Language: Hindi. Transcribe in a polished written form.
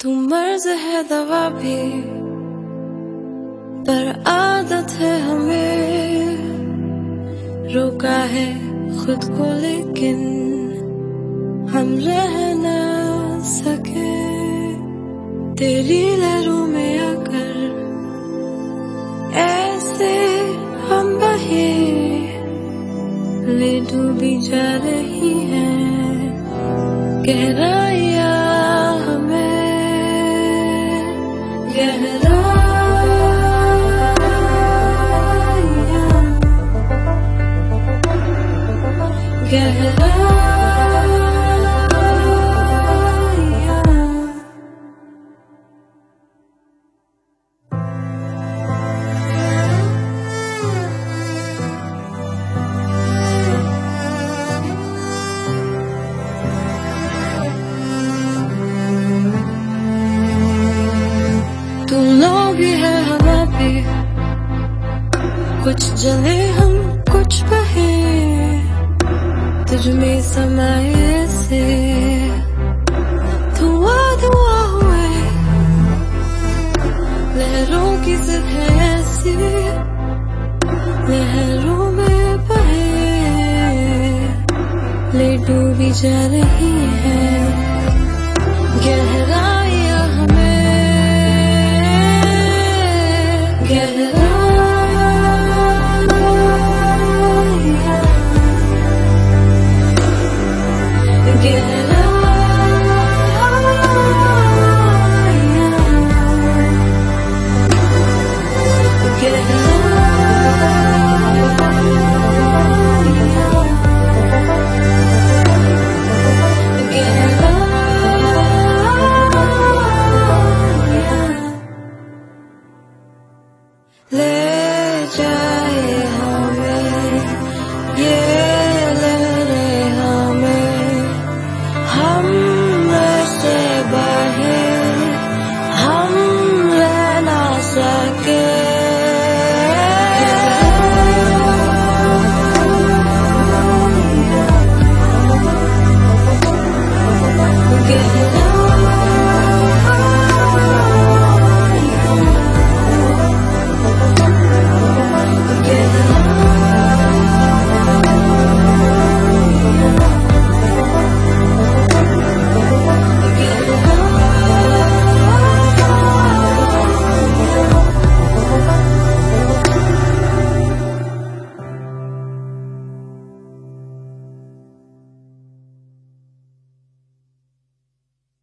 तू मर्ज है दवा भी, पर आदत है हमें। रोका है खुद को लेकिन हम रह ना सके। तेरी लहरों में आकर ऐसे हम बहे, ले डूबी जा रही है गहराइयां हमें। तुम लोग है हवा पे, कुछ जले हम कुछ बहे। तुझ में समाये से धुआं धुआं हुए। लहरों की जिद है ऐसी, लहरों में बहे, ले डूबी जा रही है।